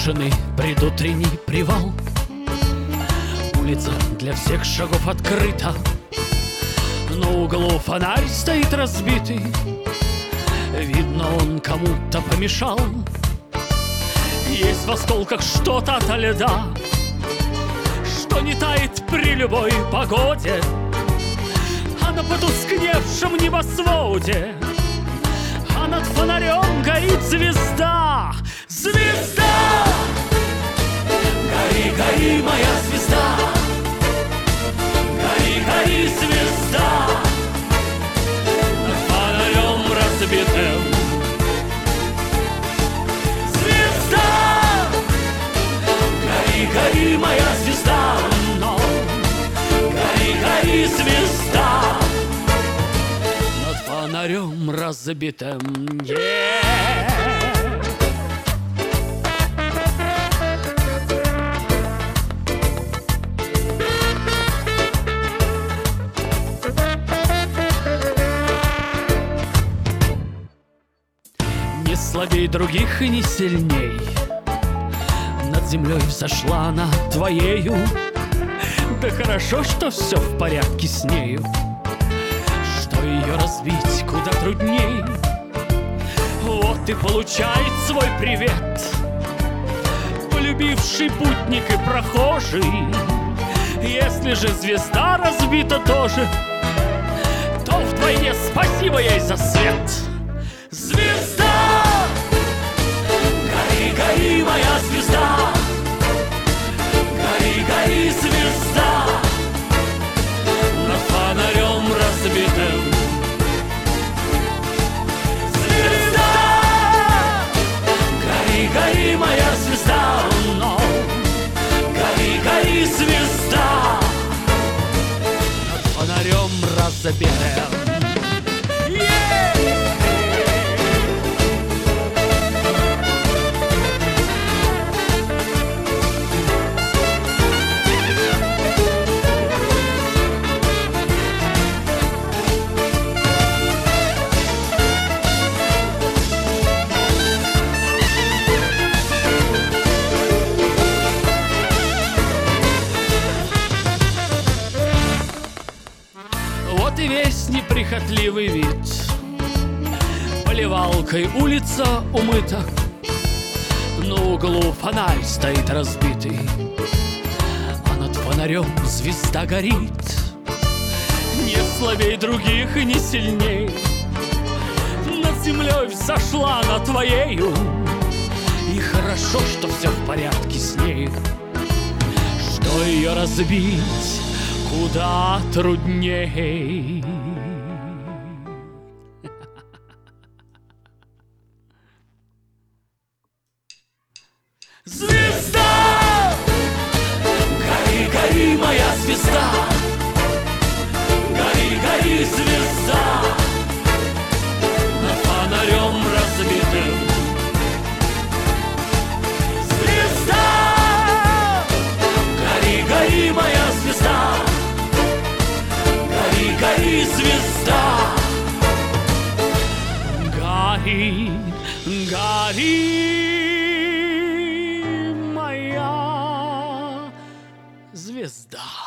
тишины предутренний привал. Улица для всех шагов открыта, на углу фонарь стоит разбитый. Видно, он кому-то помешал. Есть в осколках что-то ото льда, что не тает при любой погоде. А на потускневшем небосводе, а над фонарем горит звезда. Звезда! Гори, гори, моя звезда! Гори, гори, звезда! Над фонарем разбитым. Звезда! Гори, гори, моя звезда! Но гори, гори, звезда! Над фонарем разбитым. Не слабей других и не сильней, над землей взошла она твоею. Да хорошо, что все в порядке с нею, что ее разбить куда трудней. Вот и получает свой привет полюбивший путник и прохожий. Если же звезда разбита тоже, то вдвойне спасибо ей за свет. Звезда! Гори, гори, моя звезда! Гори, гори, звезда! Над фонарем разбитым. Звезда! Гори, гори, моя звезда! Но гори, гори, звезда! Над фонарем разбитым. Вот и весь неприхотливый вид, поливалкой улица умыта, на углу фонарь стоит разбитый, а над фонарем звезда горит. Не слабей других и не сильней, над землей взошла она твоею. И хорошо, что все в порядке с ней, что ее разбить куда трудней. Звезда! Гори, гори, моя звезда! Гори, гори, звезда! Над фонарем разбитым. Звезда! Гори, гори, моя звезда! Гори, гори, звезда! Гори, гори, моя звезда!